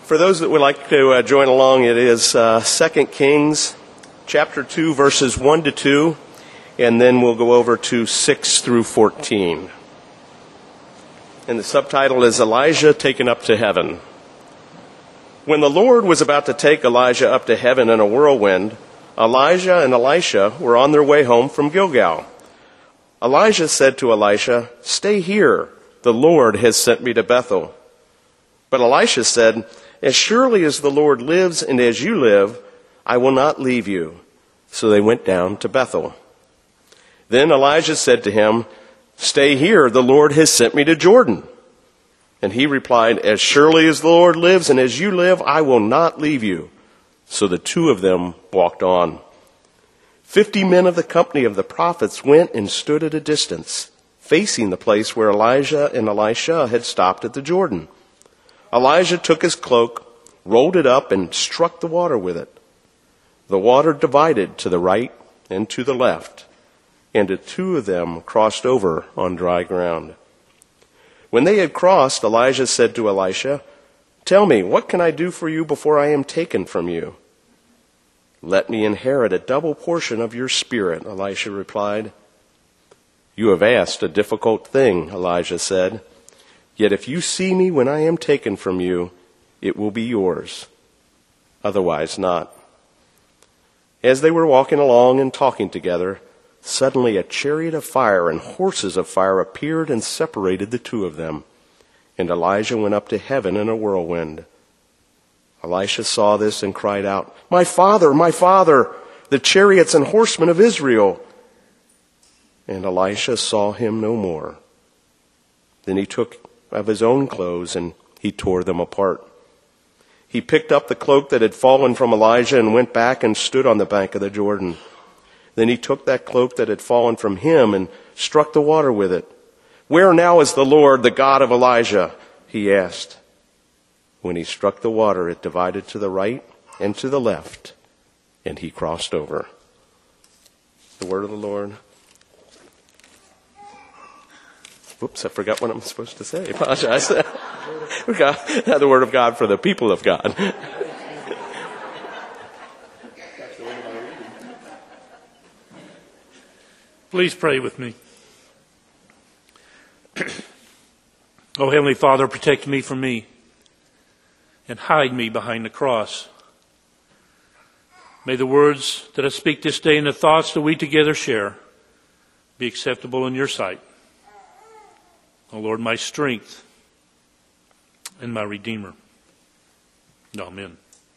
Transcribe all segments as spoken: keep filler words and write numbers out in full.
For those that would like to uh, join along, it is uh, Second Kings chapter two, verses one to two, and then we'll go over to six through fourteen. And the subtitle is Elijah Taken Up to Heaven. When the Lord was about to take Elijah up to heaven in a whirlwind, Elijah and Elisha were on their way home from Gilgal. Elijah said to Elisha, "Stay here. The Lord has sent me to Bethel." But Elisha said, "As surely as the Lord lives and as you live, I will not leave you." So they went down to Bethel. Then Elijah said to him, "Stay here. The Lord has sent me to Jordan." And he replied, "As surely as the Lord lives and as you live, I will not leave you." So the two of them walked on. Fifty men of the company of the prophets went and stood at a distance, facing the place where Elijah and Elisha had stopped at the Jordan. Elijah took his cloak, rolled it up, and struck the water with it. The water divided to the right and to the left, and the two of them crossed over on dry ground. When they had crossed, Elijah said to Elisha, "Tell me, what can I do for you before I am taken from you?" "Let me inherit a double portion of your spirit," Elisha replied. "You have asked a difficult thing," Elijah said. "Yet if you see me when I am taken from you, it will be yours. Otherwise not." As they were walking along and talking together, suddenly a chariot of fire and horses of fire appeared and separated the two of them. And Elijah went up to heaven in a whirlwind. Elisha saw this and cried out, "My father, my father, the chariots and horsemen of Israel!" And Elisha saw him no more. Then he took of his own clothes and he tore them apart. He picked up the cloak that had fallen from Elijah and went back and stood on the bank of the Jordan. Then he took that cloak that had fallen from him and struck the water with it. "Where now is the Lord, the God of Elijah?" he asked. When he struck the water, it divided to the right and to the left, and he crossed over. The word of the Lord. Whoops, I forgot what I'm supposed to say. I apologize. We got the word of God for the people of God. Please pray with me. Oh, Heavenly Father, protect me from me and hide me behind the cross. May the words that I speak this day and the thoughts that we together share be acceptable in your sight. Oh, Lord, my strength and my Redeemer. Amen.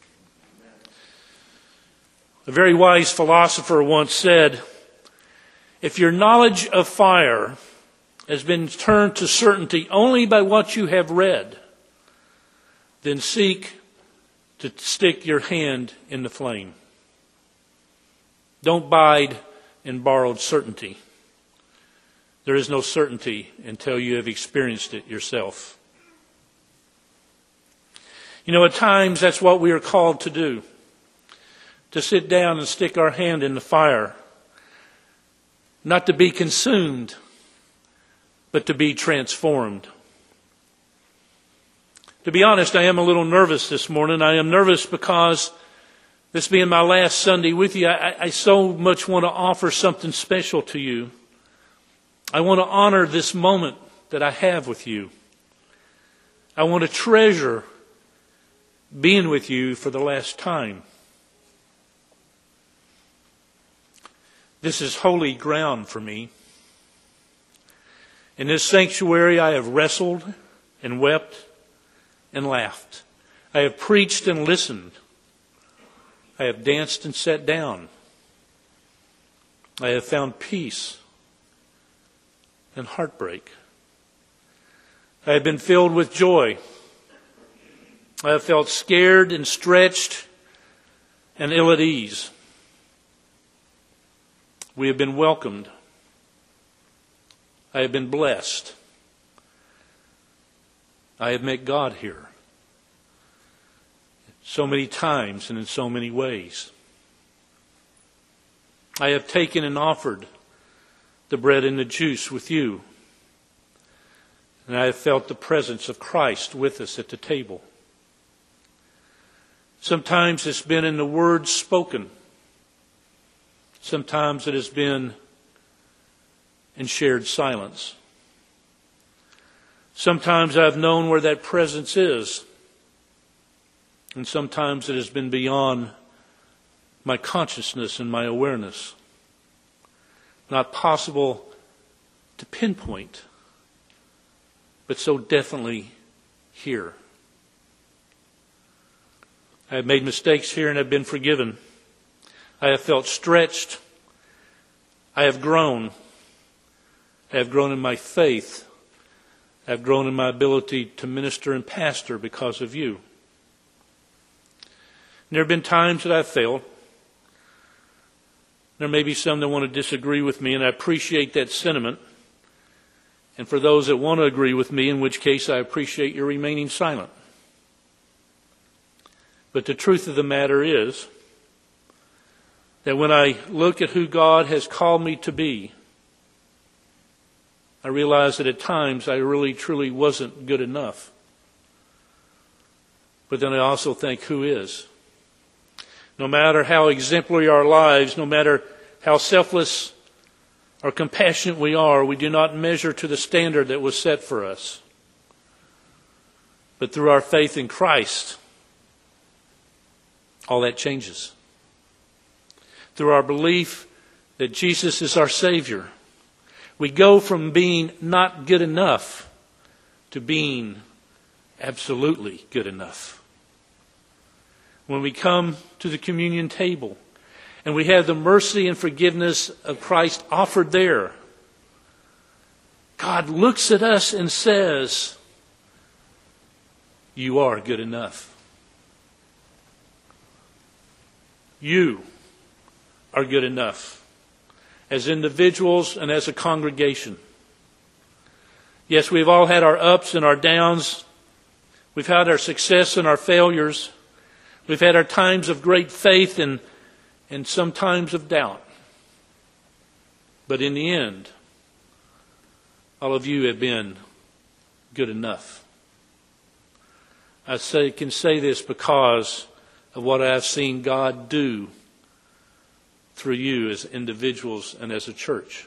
A very wise philosopher once said, "If your knowledge of fire has been turned to certainty only by what you have read, then seek to stick your hand in the flame. Don't bide in borrowed certainty. There is no certainty until you have experienced it yourself." You know, at times that's what we are called to do, to sit down and stick our hand in the fire, not to be consumed, but to be transformed. To be honest, I am a little nervous this morning. I am nervous because this being my last Sunday with you, I, I so much want to offer something special to you. I want to honor this moment that I have with you. I want to treasure being with you for the last time. This is holy ground for me. In this sanctuary, I have wrestled and wept and laughed. I have preached and listened. I have danced and sat down. I have found peace and heartbreak. I have been filled with joy. I have felt scared and stretched and ill at ease. We have been welcomed. I have been blessed. I have met God here so many times and in so many ways. I have taken and offered the bread and the juice with you. And I have felt the presence of Christ with us at the table. Sometimes it's been in the words spoken. Sometimes it has been in shared silence. Sometimes I've known where that presence is. And sometimes it has been beyond my consciousness and my awareness. Not possible to pinpoint, but so definitely here. I have made mistakes here and have been forgiven. I have felt stretched. I have grown. I have grown in my faith. I have grown in my ability to minister and pastor because of you. And there have been times that I've failed. There may be some that want to disagree with me, and I appreciate that sentiment. And for those that want to agree with me, in which case I appreciate your remaining silent. But the truth of the matter is that when I look at who God has called me to be, I realize that at times I really truly wasn't good enough. But then I also think, who is? No matter how exemplary our lives, no matter how selfless or compassionate we are, we do not measure to the standard that was set for us. But through our faith in Christ, all that changes. Through our belief that Jesus is our Savior, we go from being not good enough to being absolutely good enough. When we come to the communion table and we have the mercy and forgiveness of Christ offered there, God looks at us and says, you are good enough. You are good enough as individuals and as a congregation. Yes, we've all had our ups and our downs. We've had our success and our failures. We've had our times of great faith and, and some times of doubt. But in the end, all of you have been good enough. I say, can say this because of what I've seen God do through you as individuals and as a church.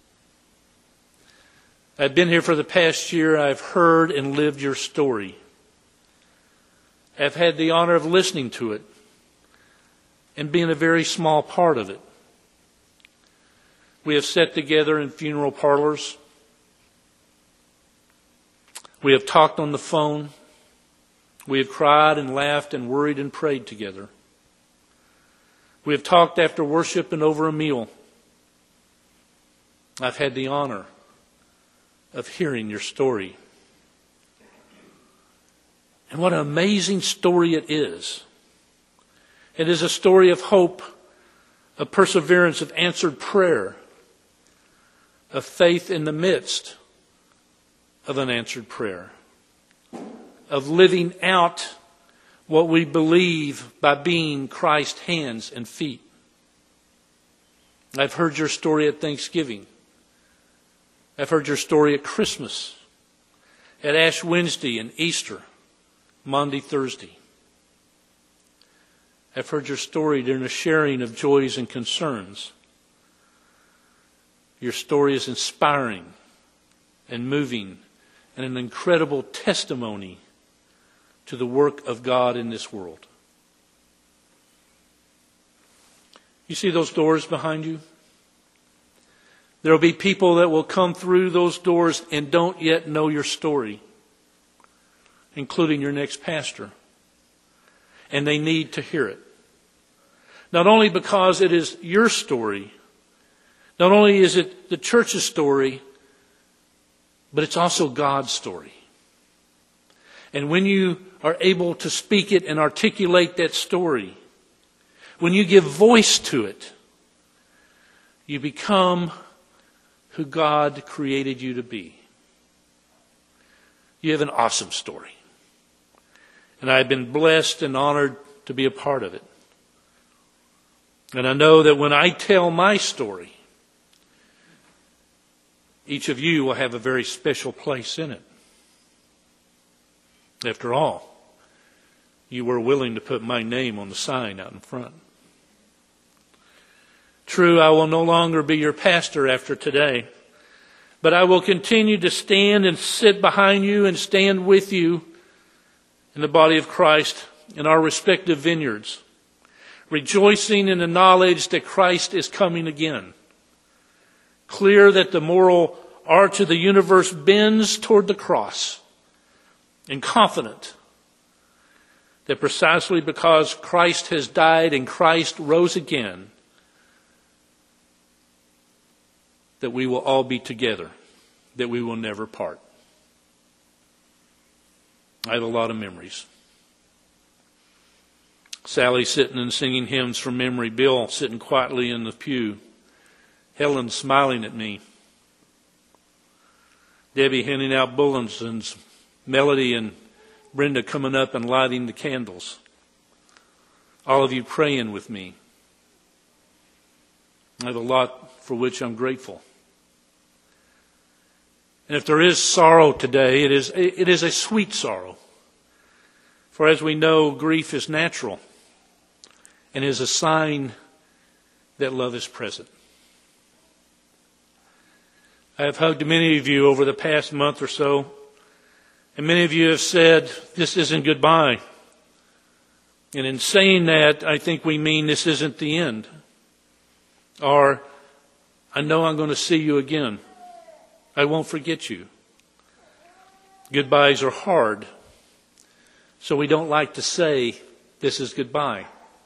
I've been here for the past year. I've heard and lived your story. I've had the honor of listening to it and being a very small part of it. We have sat together in funeral parlors. We have talked on the phone. We have cried and laughed and worried and prayed together. We have talked after worship and over a meal. I've had the honor of hearing your story. And what an amazing story it is. It is a story of hope, of perseverance, of answered prayer, of faith in the midst of an answered prayer, of living out what we believe by being Christ's hands and feet. I've heard your story at Thanksgiving. I've heard your story at Christmas, at Ash Wednesday and Easter, Monday, Thursday. I've heard your story during the sharing of joys and concerns. Your story is inspiring and moving and an incredible testimony to the work of God in this world. You see those doors behind you? There will be people that will come through those doors and don't yet know your story, including your next pastor. And they need to hear it. Not only because it is your story, not only is it the church's story, but it's also God's story. And when you are able to speak it and articulate that story, when you give voice to it, you become who God created you to be. You have an awesome story. And I've been blessed and honored to be a part of it. And I know that when I tell my story, each of you will have a very special place in it. After all, you were willing to put my name on the sign out in front. True, I will no longer be your pastor after today, but I will continue to stand and sit behind you and stand with you in the body of Christ in our respective vineyards, rejoicing in the knowledge that Christ is coming again. Clear that the moral arch of the universe bends toward the cross, and confident that precisely because Christ has died and Christ rose again, that we will all be together, that we will never part. I have a lot of memories. Sally sitting and singing hymns from memory. Bill sitting quietly in the pew. Helen smiling at me. Debbie handing out bulletins. Melody and Brenda coming up and lighting the candles. All of you praying with me. I have a lot for which I'm grateful. And if there is sorrow today, it is, it is a sweet sorrow. For as we know, grief is natural and is a sign that love is present. I have hugged many of you over the past month or so, and many of you have said, this isn't goodbye. And in saying that, I think we mean this isn't the end. Or, I know I'm going to see you again. I won't forget you. Goodbyes are hard, so we don't like to say, this is goodbye.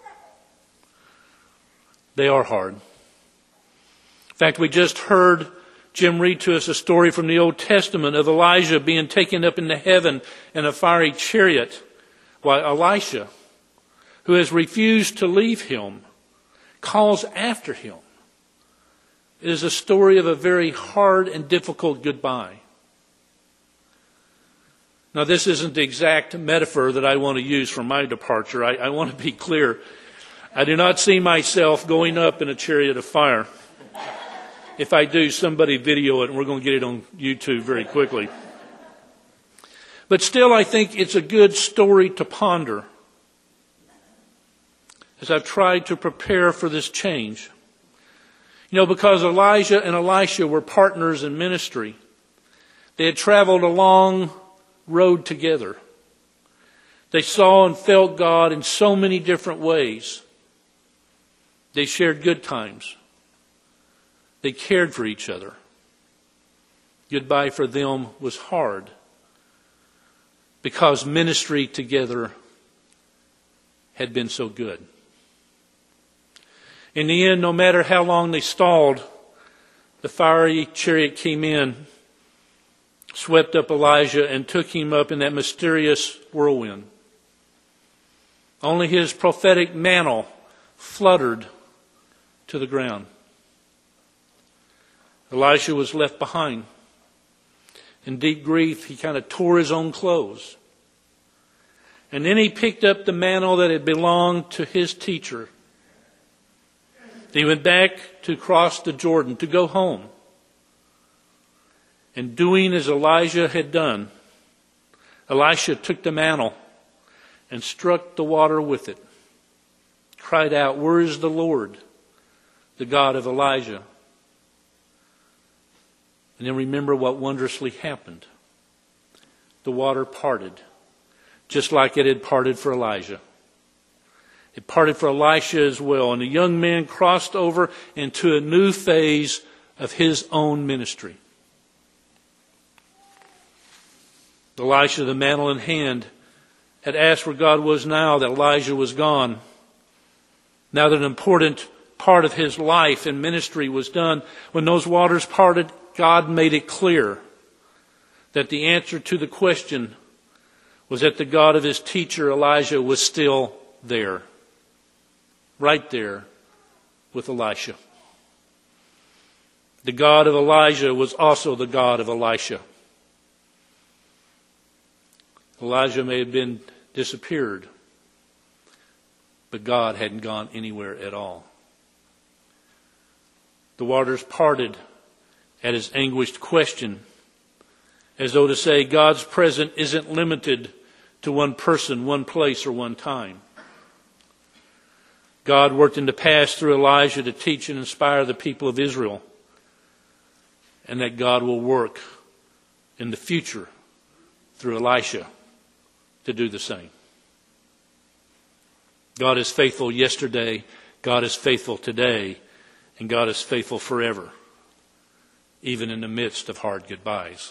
They are hard. In fact, we just heard Jim read to us a story from the Old Testament of Elijah being taken up into heaven in a fiery chariot, while Elisha, who has refused to leave him, calls after him. It is a story of a very hard and difficult goodbye. Now, this isn't the exact metaphor that I want to use for my departure. I, I want to be clear. I do not see myself going up in a chariot of fire. If I do, somebody video it, and we're going to get it on YouTube very quickly. But still, I think it's a good story to ponder as I've tried to prepare for this change. You know, because Elijah and Elisha were partners in ministry. They had traveled a long road together. They saw and felt God in so many different ways. They shared good times. They cared for each other. Goodbye for them was hard because ministry together had been so good. In the end, no matter how long they stalled, the fiery chariot came in, swept up Elijah, and took him up in that mysterious whirlwind. Only his prophetic mantle fluttered to the ground. Elisha was left behind. In deep grief, he kind of tore his own clothes. And then he picked up the mantle that had belonged to his teacher. He went back to cross the Jordan, to go home. And doing as Elijah had done, Elisha took the mantle and struck the water with it. Cried out, "Where is the Lord, the God of Elijah?" And then remember what wondrously happened. The water parted, just like it had parted for Elijah. It parted for Elisha as well, and the young man crossed over into a new phase of his own ministry. Elisha, the mantle in hand, had asked where God was now that Elijah was gone. Now that an important part of his life and ministry was done, when those waters parted, God made it clear that the answer to the question was that the God of his teacher Elijah was still there. Right there with Elisha. The God of Elijah was also the God of Elisha. Elijah may have been disappeared, but God hadn't gone anywhere at all. The waters parted at his anguished question, as though to say God's presence isn't limited to one person, one place, or one time. God worked in the past through Elijah to teach and inspire the people of Israel, and that God will work in the future through Elisha to do the same. God is faithful yesterday, God is faithful today, and God is faithful forever, even in the midst of hard goodbyes.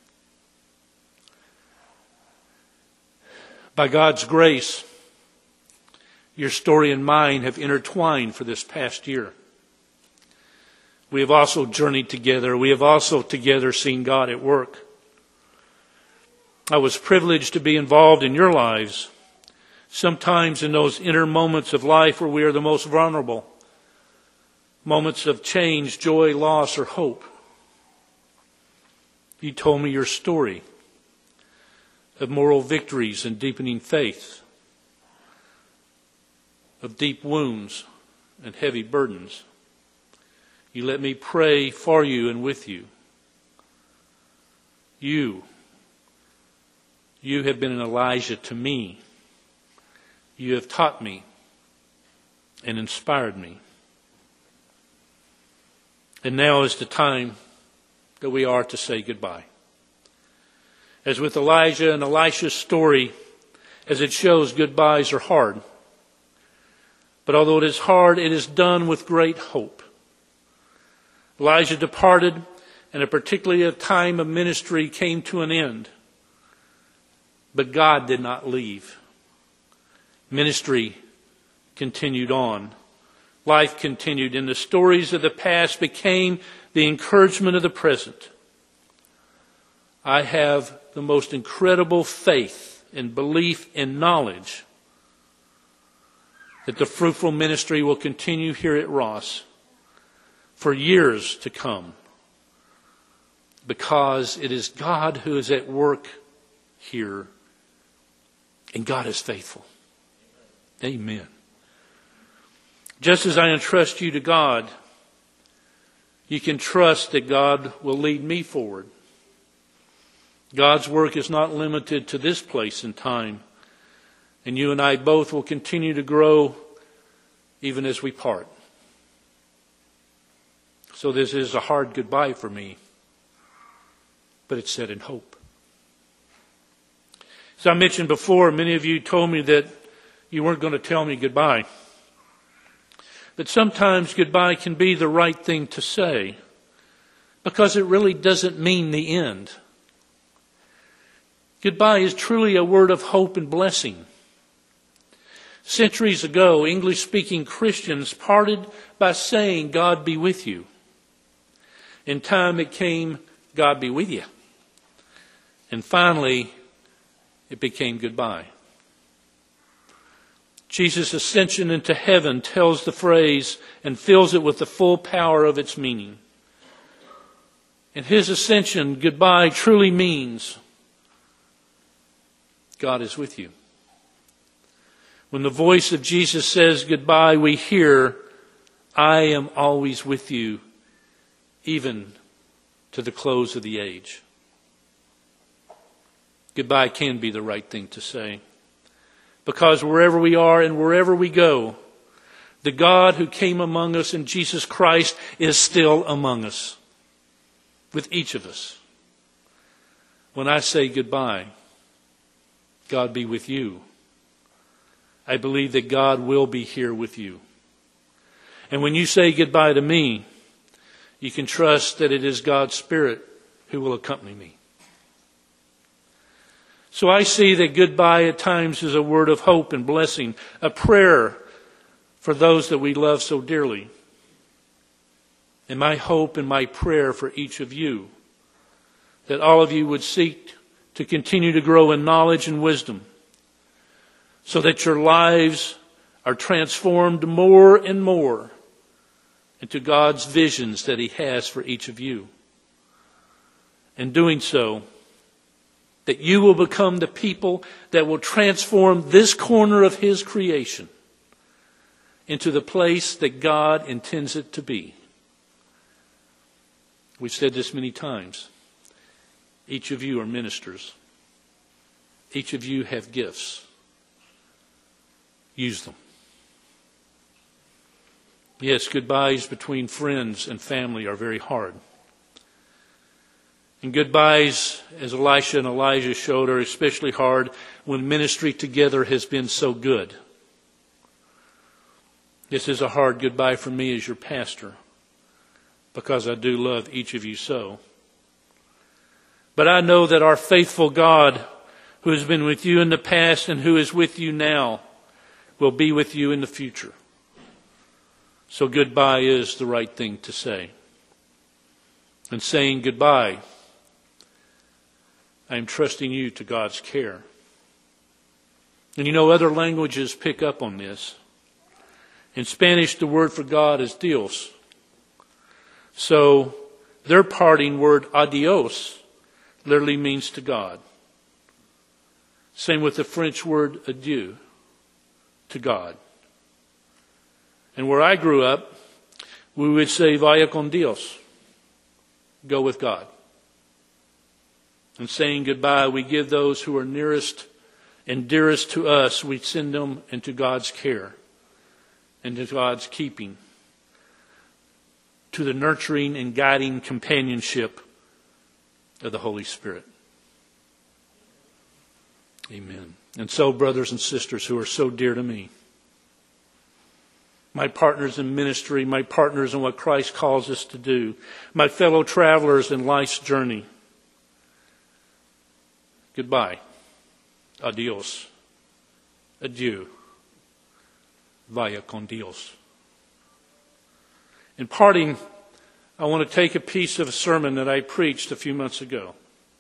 By God's grace, your story and mine have intertwined for this past year. We have also journeyed together. We have also together seen God at work. I was privileged to be involved in your lives, sometimes in those inner moments of life where we are the most vulnerable, moments of change, joy, loss, or hope. You told me your story of moral victories and deepening faith, of deep wounds and heavy burdens. You let me pray for you and with you. You, you have been an Elijah to me. You have taught me and inspired me. And now is the time that we are to say goodbye. As with Elijah and Elisha's story, as it shows, goodbyes are hard. But although it is hard, it is done with great hope. Elijah departed, and a particularly a time of ministry came to an end. But God did not leave. Ministry continued on. Life continued, and the stories of the past became the encouragement of the present. I have the most incredible faith and belief and knowledge that the fruitful ministry will continue here at Ross for years to come, because it is God who is at work here, and God is faithful. Amen. Just as I entrust you to God, you can trust that God will lead me forward. God's work is not limited to this place and time, and you and I both will continue to grow even as we part. So this is a hard goodbye for me, but it's said in hope. As I mentioned before, many of you told me that you weren't going to tell me goodbye. But sometimes goodbye can be the right thing to say, because it really doesn't mean the end. Goodbye is truly a word of hope and blessing. Centuries ago, English-speaking Christians parted by saying, God be with you. In time it came, God be with you. And finally, it became goodbye. Jesus' ascension into heaven tells the phrase and fills it with the full power of its meaning. In his ascension, goodbye truly means God is with you. When the voice of Jesus says goodbye, we hear, I am always with you, even to the close of the age. Goodbye can be the right thing to say, because wherever we are and wherever we go, the God who came among us in Jesus Christ is still among us, with each of us. When I say goodbye, God be with you, I believe that God will be here with you. And when you say goodbye to me, you can trust that it is God's Spirit who will accompany me. So I see that goodbye at times is a word of hope and blessing, a prayer for those that we love so dearly. And my hope and my prayer for each of you, that all of you would seek to continue to grow in knowledge and wisdom, so that your lives are transformed more and more into God's visions that He has for each of you. In doing so, that you will become the people that will transform this corner of His creation into the place that God intends it to be. We've said this many times. Each of you are ministers. Each of you have gifts. Use them. Yes, goodbyes between friends and family are very hard. And goodbyes, as Elisha and Elijah showed, are especially hard when ministry together has been so good. This is a hard goodbye for me as your pastor, because I do love each of you so. But I know that our faithful God, who has been with you in the past and who is with you now, will be with you in the future. So goodbye is the right thing to say. And saying goodbye, I am trusting you to God's care. And you know, other languages pick up on this. In Spanish, the word for God is Dios. So their parting word, adios, literally means to God. Same with the French word adieu, to God. And where I grew up, we would say vaya con Dios, go with God. And saying goodbye, we give those who are nearest and dearest to us, we send them into God's care, into God's keeping, to the nurturing and guiding companionship of the Holy Spirit. Amen. And so, brothers and sisters who are so dear to me, my partners in ministry, my partners in what Christ calls us to do, my fellow travelers in life's journey, goodbye. Adios. Adieu. Vaya con Dios. In parting, I want to take a piece of a sermon that I preached a few months ago.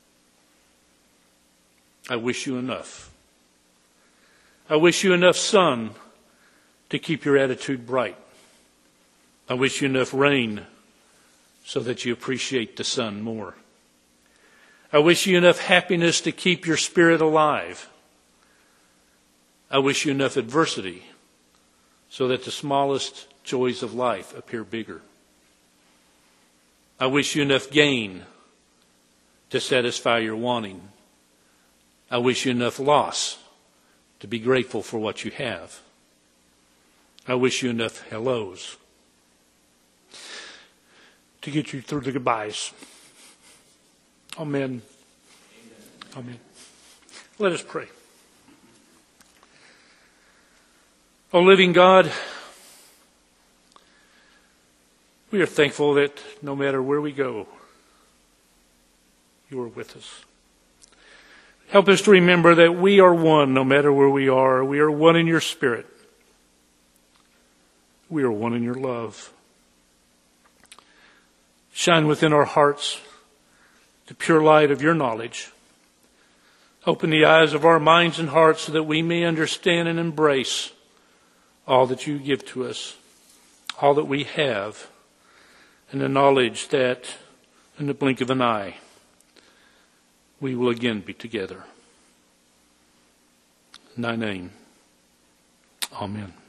I wish you enough. I wish you enough sun to keep your attitude bright. I wish you enough rain so that you appreciate the sun more. I wish you enough happiness to keep your spirit alive. I wish you enough adversity so that the smallest joys of life appear bigger. I wish you enough gain to satisfy your wanting. I wish you enough loss to be grateful for what you have. I wish you enough hellos to get you through the goodbyes. Amen. Amen. Amen. Let us pray. O living God, we are thankful that no matter where we go, you are with us. Help us to remember that we are one no matter where we are. We are one in your spirit. We are one in your love. Shine within our hearts the pure light of your knowledge. Open the eyes of our minds and hearts so that we may understand and embrace all that you give to us, all that we have, and the knowledge that in the blink of an eye we will again be together. In thy name, amen.